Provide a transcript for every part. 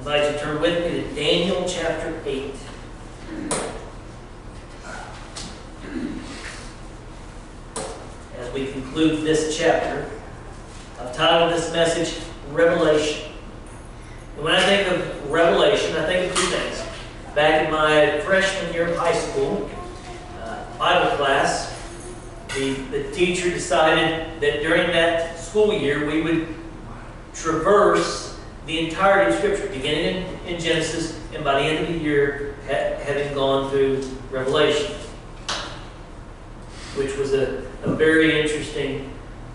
invite you to turn with me to Daniel chapter 8. As we conclude this chapter, I've titled this message, Revelation. And when I think of Revelation, I think of two things. Back in my freshman year of high school, Bible class, the teacher decided that during that school year we would traverse the entirety of Scripture, beginning in Genesis, and by the end of the year having gone through Revelation, which was a very interesting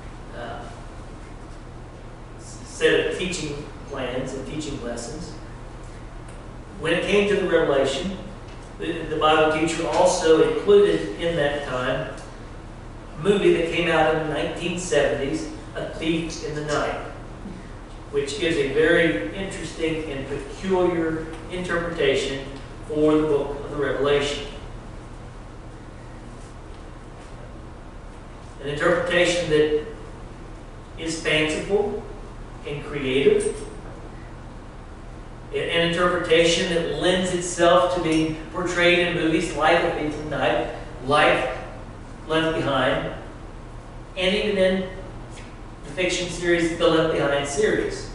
set of teaching plans and teaching lessons. When it came to the Revelation, the Bible teacher also included in that time a movie that came out in the 1970s, A Thief in the Night, which gives a very interesting and peculiar interpretation for the book of the Revelation. An interpretation that is fanciful and creative. An interpretation that lends itself to being portrayed in movies like A Thief in the Night, like Left Behind, and even in the fiction series, the Left Behind series.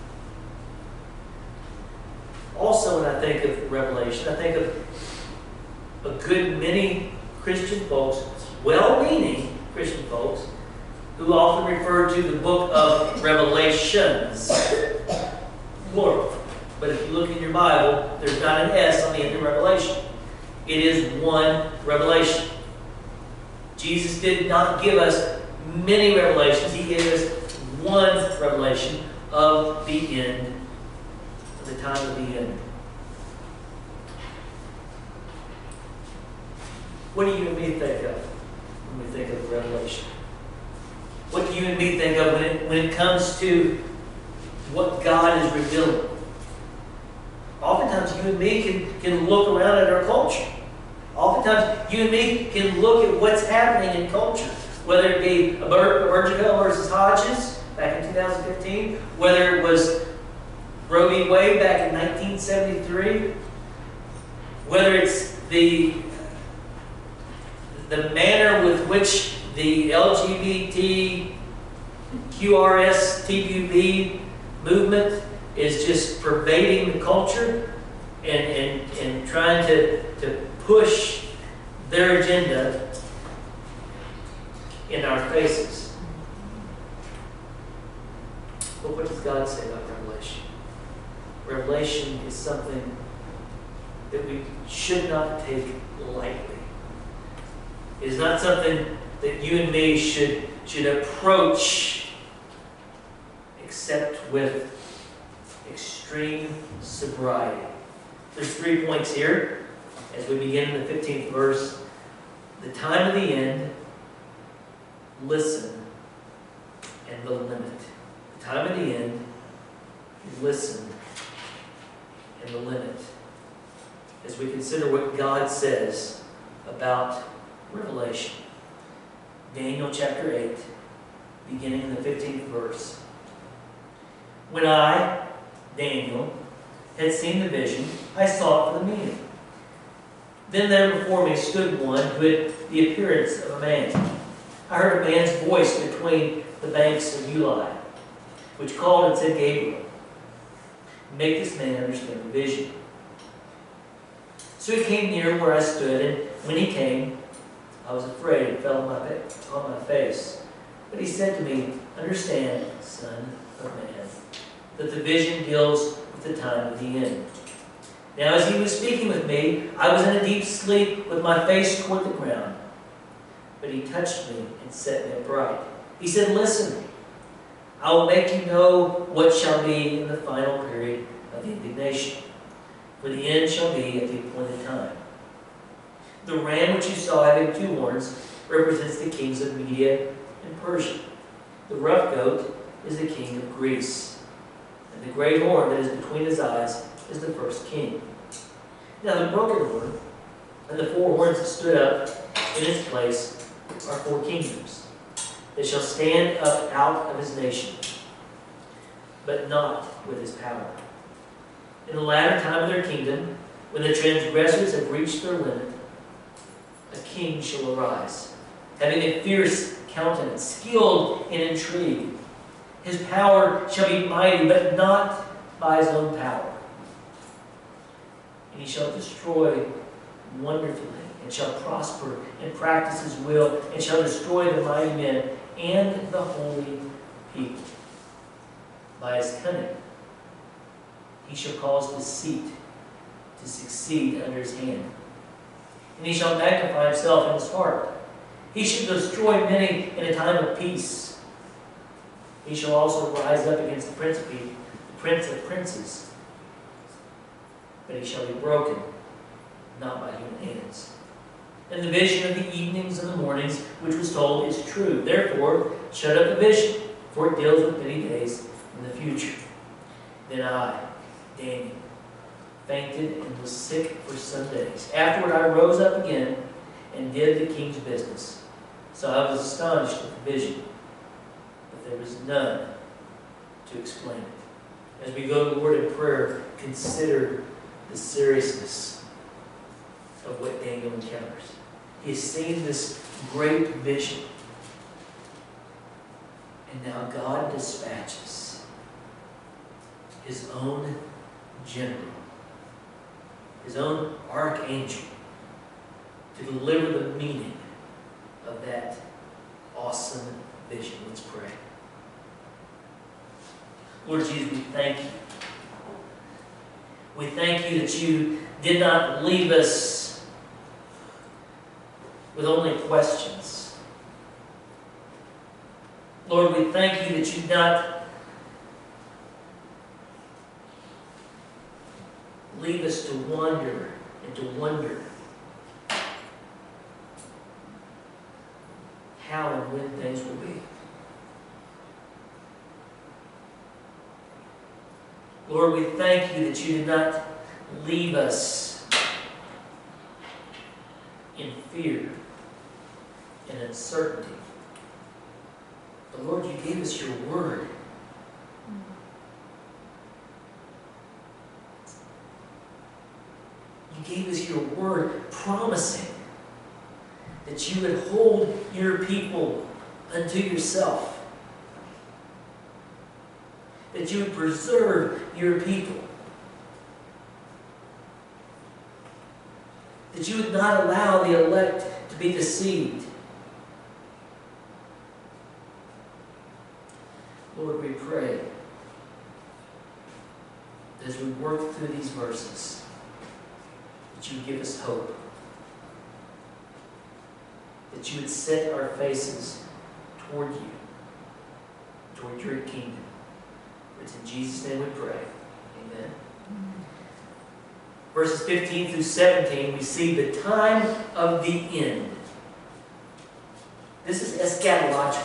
Also, when I think of Revelation, I think of a good many Christian folks, well-meaning Christian folks, who often refer to the book of Revelations, plural. But if you look in your Bible, there's not an S on the end of Revelation. It is one revelation. Jesus did not give us many revelations. He gave us one revelation of the end, of the time of the end. What do you and me think of when we think of Revelation? What do you and me think of when it comes to what God is revealing? Oftentimes you and me can look around at our culture. Oftentimes you and me can look at what's happening in culture, whether it be Burgico versus Hodges back in 2015, whether it was Roe v. Wade back in 1973, whether it's the manner with which the LGBT, QRS, TQB movement is just pervading the culture and trying to push their agenda in our faces. But what does God say about Revelation? Revelation is something that we should not take lightly. It is not something that you and me should approach except with extreme sobriety. There's 3 points here as we begin in the 15th verse. The time of the end, listen, and the limit. The time of the end, listen, and the limit. As we consider what God says about Revelation. Daniel chapter 8, beginning in the 15th verse. When I, Daniel, had seen the vision, I sought for the meaning. Then there before me stood one who had the appearance of a man. I heard a man's voice between the banks of Ulai, which called and said, Gabriel, make this man understand the vision. So he came near where I stood, and when he came, I was afraid and fell on my face. But he said to me, understand, son of man, that the vision deals with the time of the end. Now as he was speaking with me, I was in a deep sleep with my face toward the ground. But he touched me and set me upright. He said, listen, I will make you know what shall be in the final period of the indignation. For the end shall be at the appointed time. The ram which you saw having 2 horns represents the kings of Media and Persia. The rough goat is the king of Greece. And the great horn that is between his eyes is the first king. Now the broken horn and the 4 horns that stood up in its place are 4 kingdoms that shall stand up out of his nation, but not with his power. In the latter time of their kingdom, when the transgressors have reached their limit, a king shall arise, having a fierce countenance, skilled in intrigue. His power shall be mighty, but not by his own power. And he shall destroy wonderfully, and shall prosper and practice his will, and shall destroy the mighty men and the holy people. By his cunning, he shall cause deceit to succeed under his hand. And he shall magnify himself in his heart. He shall destroy many in a time of peace. He shall also rise up against the prince of princes. But he shall be broken, not by human hands. And the vision of the evenings and the mornings, which was told, is true. Therefore, shut up the vision, for it deals with many days in the future. Then I, Daniel, fainted and was sick for some days. Afterward I rose up again and did the king's business. So I was astonished at the vision, but there was none to explain it. As we go to the Lord in prayer, consider the seriousness of what Daniel encounters. He has seen this great vision, and now God dispatches his own general, his own archangel, to deliver the meaning of that awesome vision. Let's pray. Lord Jesus, we thank you. We thank you that you did not leave us with only questions. Lord, we thank you that you did not leave us to wander and to wonder how and when things will be. Lord, we thank you that you did not leave us in fear and uncertainty. But Lord, you gave us your word. You gave us your word promising that you would hold your people unto yourself. That you would preserve your people. That you would not allow the elect to be deceived. Lord, we pray as we work through these verses, that you would give us hope. That you would set our faces toward you, toward your kingdom. It's in Jesus' name we pray. Amen. Verses 15 through 17, we see the time of the end. This is eschatological,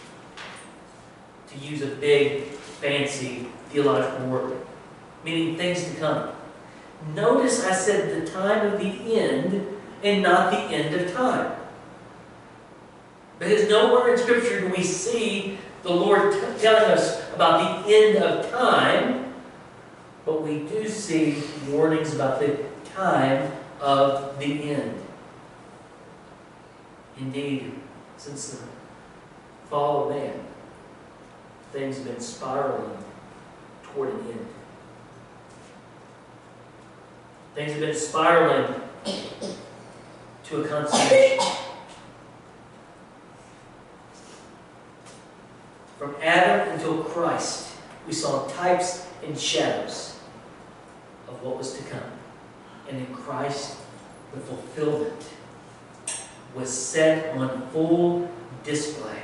to use a big, fancy theological word, meaning things to come. Notice I said the time of the end and not the end of time. Because nowhere in Scripture do we see the Lord telling us about the end of time, but we do see warnings about the time of the end. Indeed, since the fall of man, things have been spiraling toward an end. Things have been spiraling to a consummation. From Adam until Christ, we saw types and shadows of what was to come. And in Christ, the fulfillment was set on full display.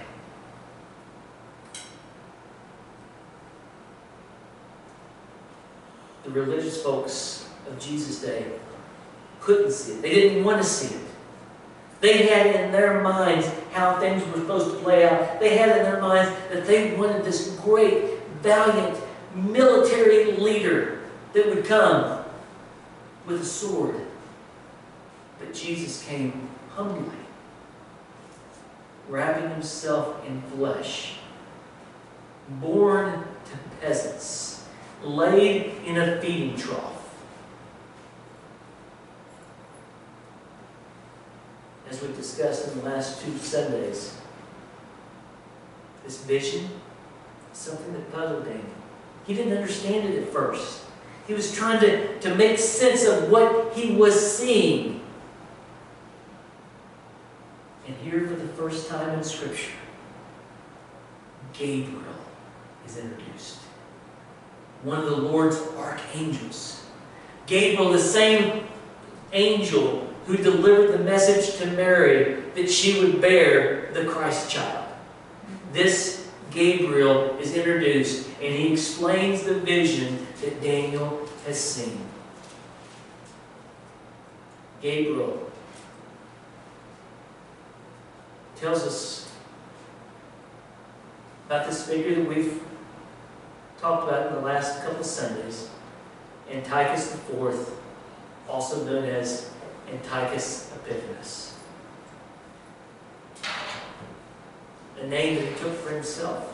The religious folks of Jesus' day couldn't see it. They didn't want to see it. They had in their minds how things were supposed to play out. They had in their minds that they wanted this great, valiant, military leader that would come with a sword. But Jesus came humbly, wrapping himself in flesh, born to peasants, laid in a feeding trough. As we discussed in the last 2 Sundays, this vision is something that puzzled Daniel. He didn't understand it at first. He was trying to make sense of what he was seeing. And here for the first time in Scripture, Gabriel is introduced. One of the Lord's archangels. Gabriel, the same angel who delivered the message to Mary that she would bear the Christ child. This Gabriel is introduced, and he explains the vision that Daniel has seen. Gabriel tells us about this figure that we've talked about in the last couple of Sundays, Antiochus IV, also known as Antiochus Epiphanes. A name that he took for himself.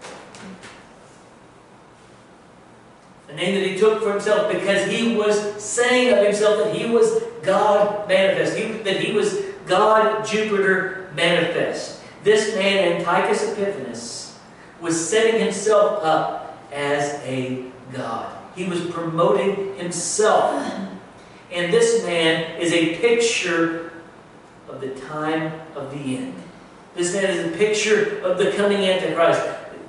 A name that he took for himself because he was saying of himself that he was God manifest. That he was God Jupiter manifest. This man, Antiochus Epiphanes, was setting himself up as a god. He was promoting himself. And this man is a picture of the time of the end. This man is a picture of the coming Antichrist.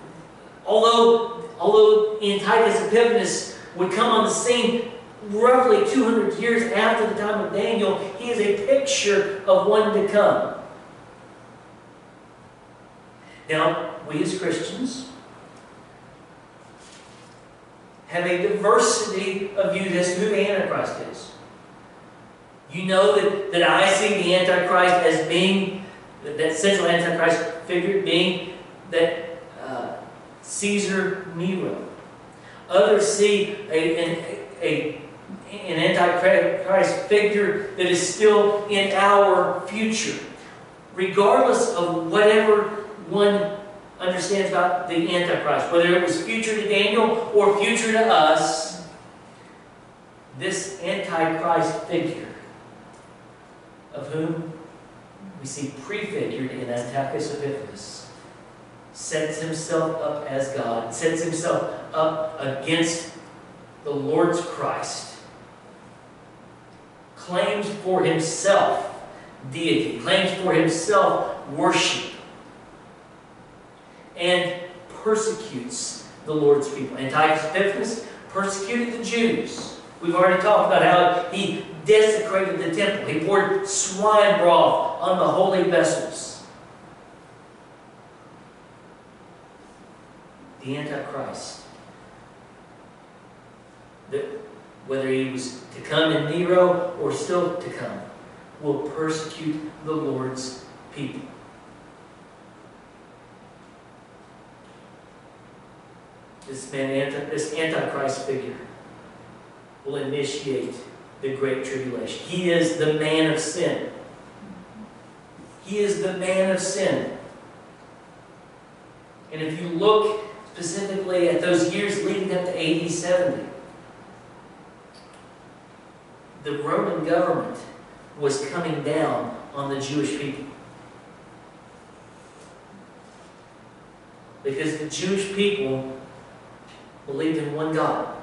Although Antiochus Epiphanes would come on the scene roughly 200 years after the time of Daniel, he is a picture of one to come. Now, we as Christians have a diversity of views as to who the Antichrist is. You know that I see the Antichrist as being, that central Antichrist figure being that Caesar Nero. Others see an Antichrist figure that is still in our future. Regardless of whatever one understands about the Antichrist, whether it was future to Daniel or future to us, this Antichrist figure, of whom we see prefigured in Antiochus Epiphanes, sets himself up as God, sets himself up against the Lord's Christ, claims for himself deity, claims for himself worship, and persecutes the Lord's people. Antiochus Epiphanes persecuted the Jews. We've already talked about how he desecrated the temple. He poured swine broth on the holy vessels. The Antichrist, whether he was to come in Nero or still to come, will persecute the Lord's people. This Antichrist figure will initiate the Great Tribulation. He is the man of sin. He is the man of sin. And if you look specifically at those years leading up to AD 70, the Roman government was coming down on the Jewish people. Because the Jewish people believed in one God,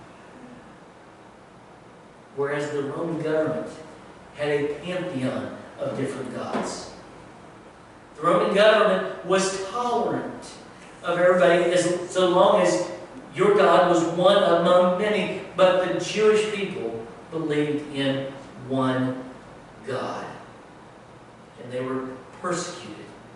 whereas the Roman government had a pantheon of different gods. The Roman government was tolerant of everybody so long as your God was one among many, but the Jewish people believed in one God, and they were persecuted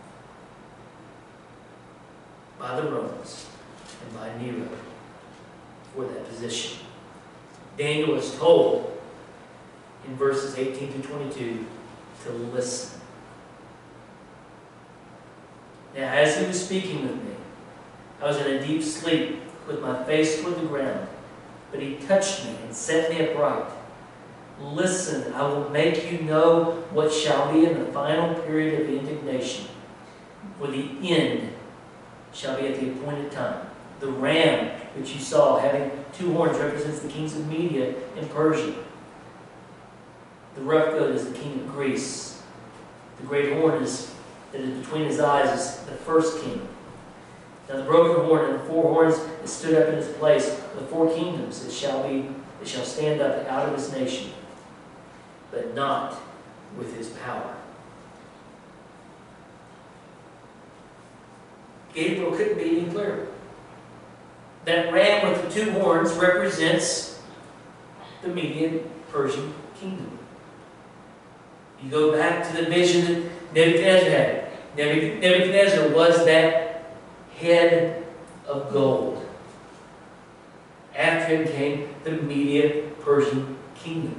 by the Romans and by Nero for that position. Daniel is told in verses 18 to 22 to listen. Now, as he was speaking with me, I was in a deep sleep with my face toward the ground, but he touched me and set me upright. Listen, I will make you know what shall be in the final period of indignation, for the end shall be at the appointed time. The ram which you saw, having two horns, represents the kings of Media and Persia. The rough goat is the king of Greece. The great horn that is between his eyes is the first king. Now the broken horn and the four horns that stood up in its place are the four kingdoms that shall stand up out of his nation, but not with his power. Gabriel couldn't be any clearer. That ram with the two horns represents the Median-Persian kingdom. You go back to the vision that Nebuchadnezzar had. Nebuchadnezzar was that head of gold. After him came the Media-Persian kingdom.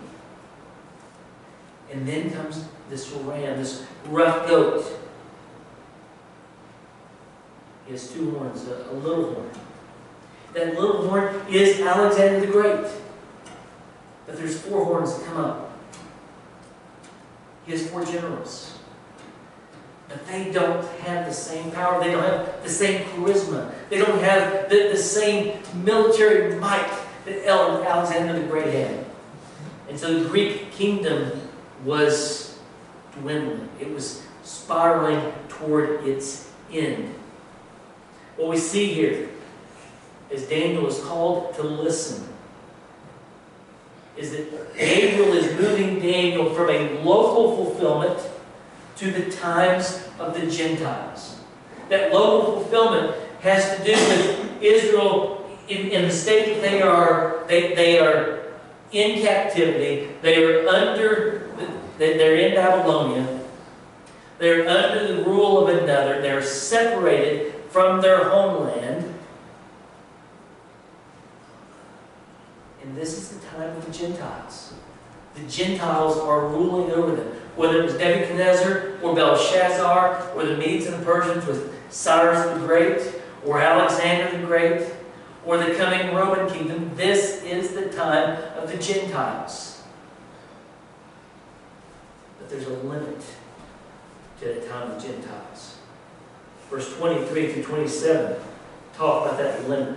And then comes this ram, this rough goat. He has two horns, a little horn. That little horn is Alexander the Great. But there's four horns that come up. He has four generals. But they don't have the same power. They don't have the same charisma. They don't have the same military might that Alexander the Great had. And so the Greek kingdom was dwindling. It was spiraling toward its end. What we see here, as Daniel is called to listen, is that Gabriel is moving Daniel from a local fulfillment to the times of the Gentiles. That local fulfillment has to do with Israel in the state that they are in captivity. They're in Babylonia. They're under the rule of another. They're separated from their homeland. And this is the time of the Gentiles. The Gentiles are ruling over them. Whether it was Nebuchadnezzar or Belshazzar, or the Medes and the Persians with Cyrus the Great, or Alexander the Great, or the coming Roman kingdom, this is the time of the Gentiles. But there's a limit to the time of the Gentiles. Verse 23 through 27 talk about that limit.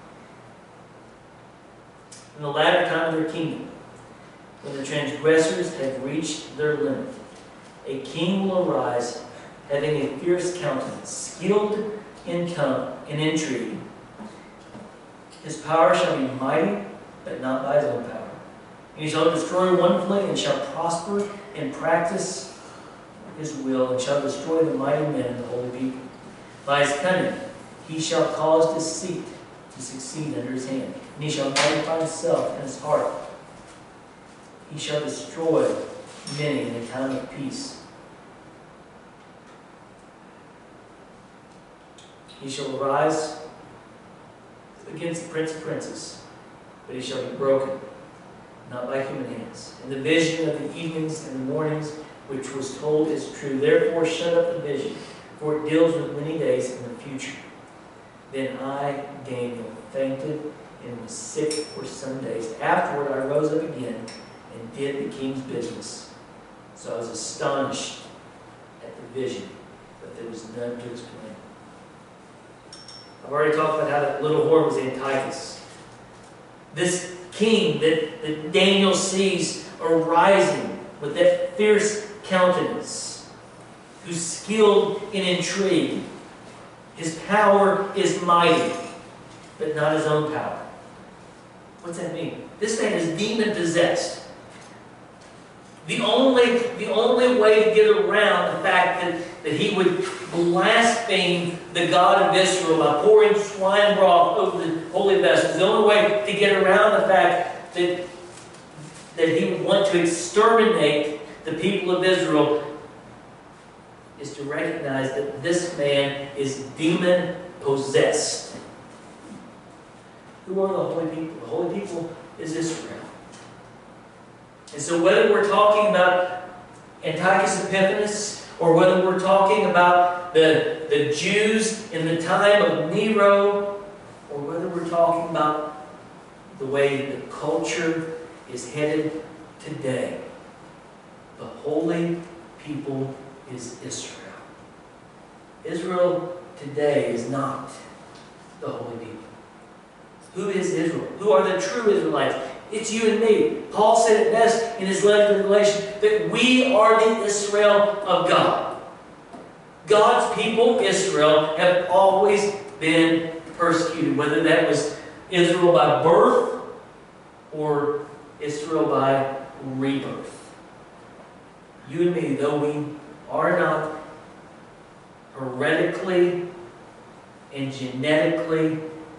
In the latter time of their kingdom, when the transgressors have reached their limit, a king will arise, having a fierce countenance, skilled in intrigue. His power shall be mighty, but not by his own power. And he shall destroy wonderfully, and shall prosper and practice his will, and shall destroy the mighty men and the holy people. By his cunning he shall cause deceit to succeed under his hand, and he shall magnify himself in his heart. He shall destroy many in a time of peace. He shall arise against the prince of princes, but he shall be broken, not by human hands. And the vision of the evenings and the mornings which was told is true. Therefore shut up the vision, for it deals with many days in the future. Then I, Daniel, fainted and was sick for some days. Afterward I rose up again and did the king's business. So I was astonished at the vision, but there was none to explain. I've already talked about how that little horn was Antiochus. This king that Daniel sees arising with that fierce countenance, who's skilled in intrigue. His power is mighty, but not his own power. What's that mean? This man is demon-possessed. The only way to get around the fact that he would blaspheme the God of Israel by pouring swine broth over the holy vessels, the only way to get around the fact that he would want to exterminate the people of Israel is to recognize that this man is demon-possessed. Who are the holy people? The holy people is Israel. And so whether we're talking about Antiochus Epiphanes, or whether we're talking about the Jews in the time of Nero, or whether we're talking about the way the culture is headed today, the holy people is Israel. Israel today is not the holy people. Who is Israel? Who are the true Israelites? It's you and me. Paul said it best in his letter to Galatians that we are the Israel of God. God's people, Israel, have always been persecuted, whether that was Israel by birth or Israel by rebirth. You and me, though we are not heretically and genetically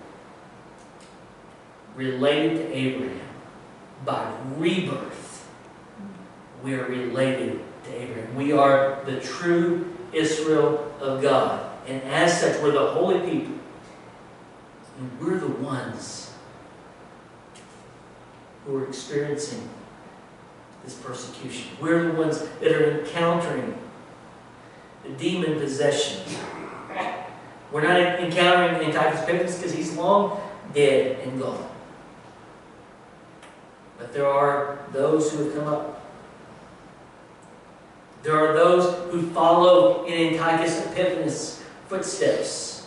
related to Abraham, by rebirth, we are related to Abraham. We are the true Israel of God. And as such, we're the holy people. And we're the ones who are experiencing this persecution. We're the ones that are encountering the demon possession. We're not encountering Antiochus Epiphanes because he's long dead and gone. But there are those who have come up. There are those who follow in Antiochus Epiphanes' footsteps.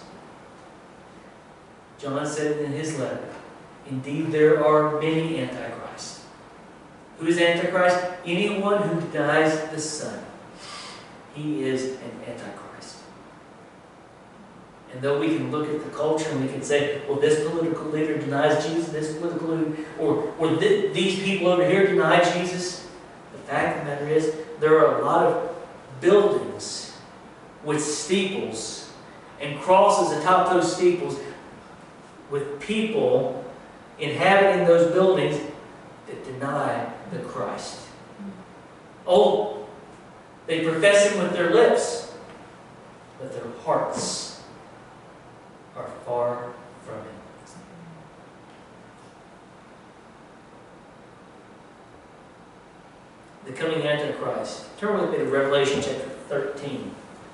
John said it in his letter. Indeed, there are many antichrists. Who is Antichrist? Anyone who denies the Son. He is an Antichrist. And though we can look at the culture and we can say, well, this political leader denies Jesus, this political leader, or these people over here deny Jesus, the fact of the matter is, there are a lot of buildings with steeples and crosses atop those steeples with people inhabiting those buildings that deny the Christ. Oh, they profess Him with their lips, but their hearts are far from Him. The coming Antichrist. Turn with me to Revelation chapter 13.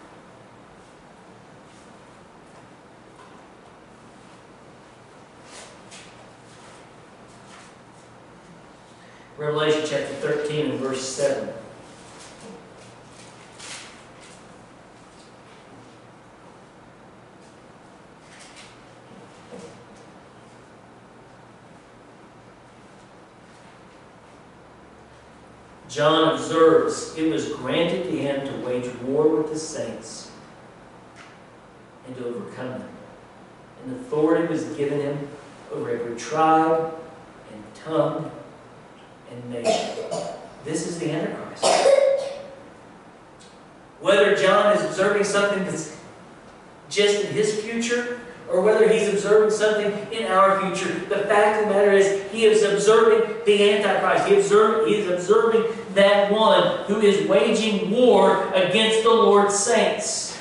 Revelation chapter 13 and verse 7. John observes, it was granted to him to wage war with the saints and to overcome them. And authority was given him over every tribe and tongue and nation. This is the Antichrist. Whether John is observing something that's just in his future, or whether he's observing something in our future, the fact of the matter is he is observing the Antichrist. He is observing that one who is waging war against the Lord's saints,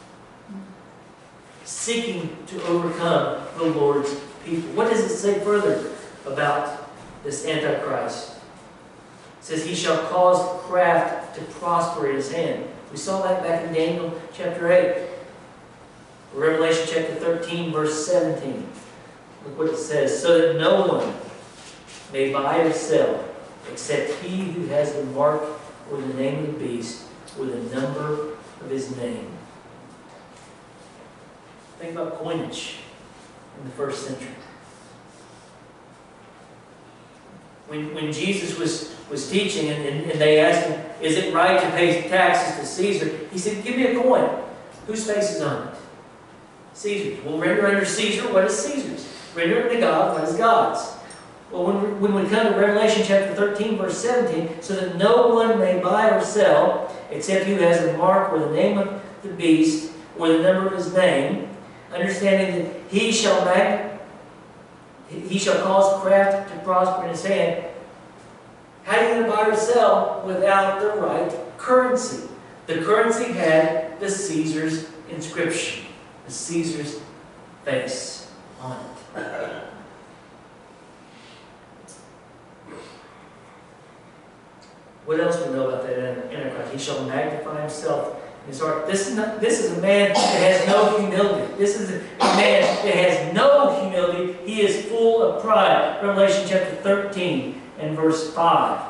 seeking to overcome the Lord's people. What does it say further about this Antichrist? It says, he shall cause craft to prosper in his hand. We saw that back in Daniel chapter 8. Revelation chapter 13, verse 17. Look what it says. So that no one may buy or sell except he who has the mark or the name of the beast or the number of his name. Think about coinage in the first century. When Jesus was teaching and they asked him, is it right to pay taxes to Caesar? He said, give me a coin. Whose face is on it? Caesar's. Well, render unto Caesar what is Caesar's. Render unto God what is God's. Well, when we come to Revelation chapter 13, verse 17, so that no one may buy or sell except he who has a mark or the name of the beast or the number of his name, understanding that he shall cause craft to prosper in his hand. How are you going to buy or sell without the right currency? The currency had the Caesar's inscription, the Caesar's face on it. What else we know about that Antichrist? He shall magnify himself in his heart. This is a man that has no humility. This is a man that has no humility. He is full of pride. Revelation chapter 13 and verse 5.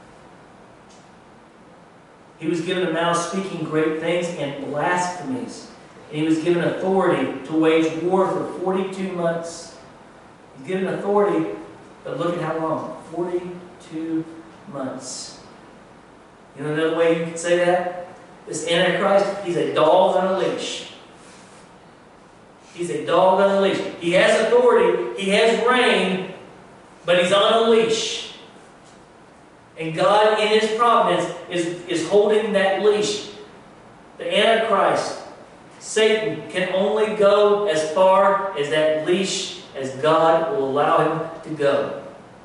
He was given a mouth speaking great things and blasphemies. And he was given authority to wage war for 42 months. He's given authority, but look at how long. 42 months. You know another way you could say that? This Antichrist, he's a dog on a leash. He's a dog on a leash. He has authority, he has reign, but he's on a leash. And God, in His providence, is holding that leash. The Antichrist, Satan, can only go as far as that leash as God will allow him to go.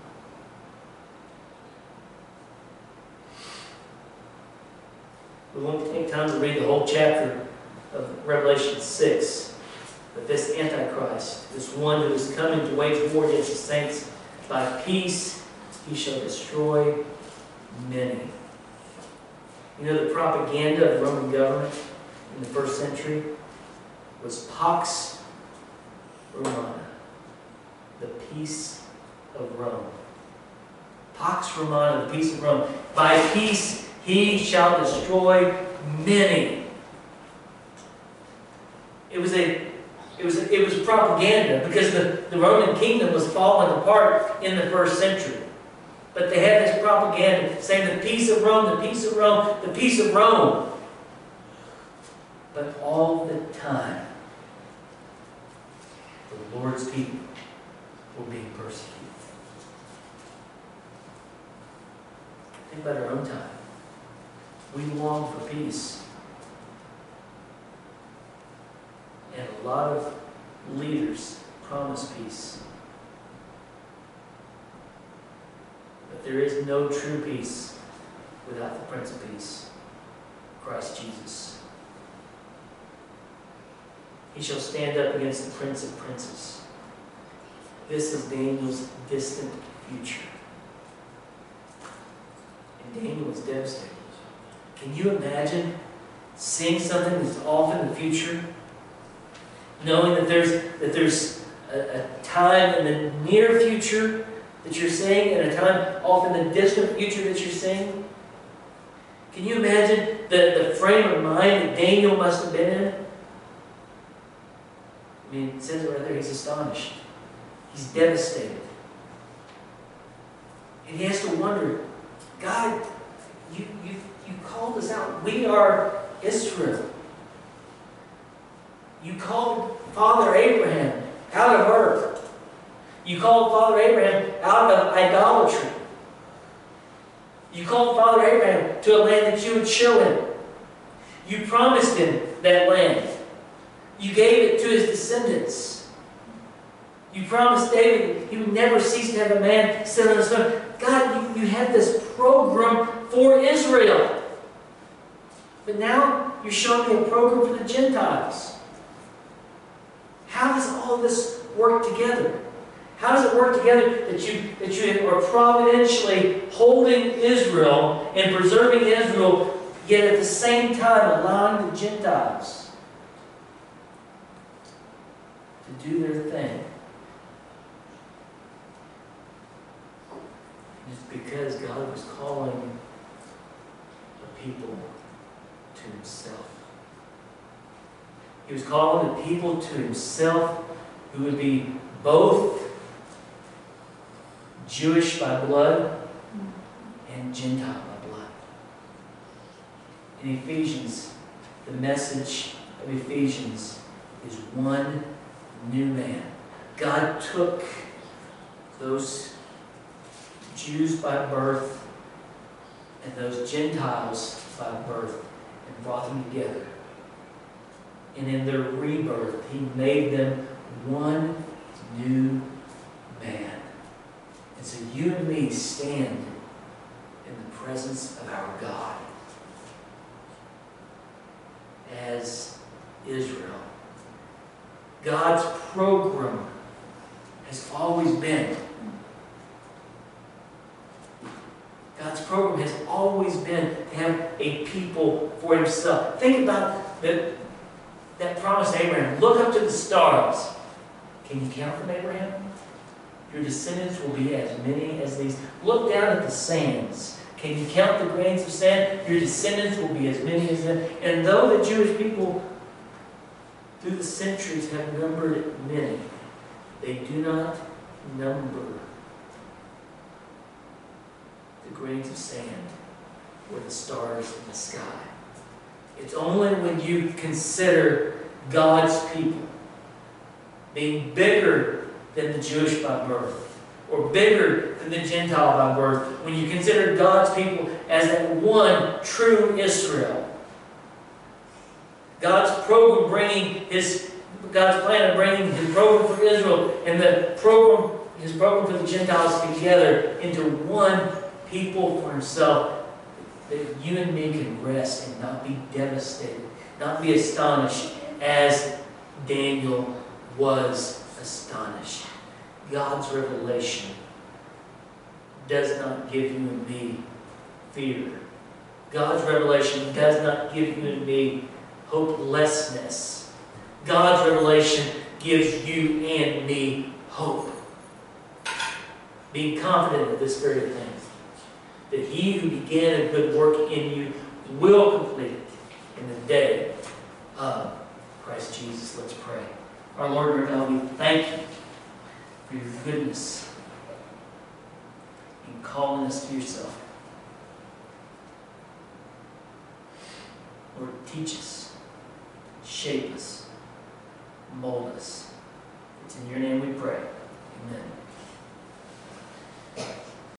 We won't take time to read the whole chapter of Revelation 6. But this Antichrist, this one who is coming to wage war against the saints, by peace he shall destroy many. You know, the propaganda of the Roman government in the first century was Pax Romana, the peace of Rome. Pax Romana, the peace of Rome. By peace he shall destroy many. It was propaganda because the Roman kingdom was falling apart in the first century. But they had this propaganda saying the peace of Rome, the peace of Rome, the peace of Rome. But all the time, the Lord's people were being persecuted. Think about our own time. We long for peace. And a lot of leaders promise peace. But there is no true peace without the Prince of Peace, Christ Jesus. He shall stand up against the Prince of Princes. This is Daniel's distant future. And Daniel was devastated. Can you imagine seeing something that's off in the future? Knowing that there's a time in the near future that you're seeing and a time off in the distant future that you're seeing? Can you imagine the frame of mind that Daniel must have been in? I mean, it says it right there, he's astonished. He's devastated. And he has to wonder, God, you called us out. We are Israel. You called Father Abraham out of Ur. You called Father Abraham out of idolatry. You called Father Abraham to a land that you would show him. You promised him that land. You gave it to his descendants. You promised David he would never cease to have a man sit on his throne. God, you had this program for Israel. But now you're showing me a program for the Gentiles. How does all this work together? How does it work together that you are providentially holding Israel and preserving Israel, yet at the same time allowing the Gentiles to do their thing? It's because God was calling the people to Himself. He was calling the people to Himself who would be both Jewish by blood and Gentile by blood. In Ephesians, the message of Ephesians is one new man. God took those Jews by birth and those Gentiles by birth and brought them together. And in their rebirth, He made them one new man. And so you and me stand in the presence of our God as Israel. God's program has always been. God's program has always been to have a people for Himself. Think about that promise to Abraham. Look up to the stars. Can you count them, Abraham? Your descendants will be as many as these. Look down at the sands. Can you count the grains of sand? Your descendants will be as many as them. And though the Jewish people through the centuries have numbered many, they do not number the grains of sand or the stars in the sky. It's only when you consider God's people being bigger than the Jewish by birth, or bigger than the Gentile by birth, when you consider God's people as that one true Israel, God's plan of bringing His program for Israel and His program for the Gentiles together into one people for Himself, that you and me can rest and not be devastated, not be astonished as Daniel was astonished. God's revelation does not give you and me fear. God's revelation does not give you and me hopelessness. God's revelation gives you and me hope. Being confident of this very thing, that He who began a good work in you will complete it in the day of Christ Jesus. Let's pray. Our Lord and our God, we thank You for Your goodness in calling us to Yourself. Lord, teach us, shape us, mold us. It's in Your name we pray. Amen.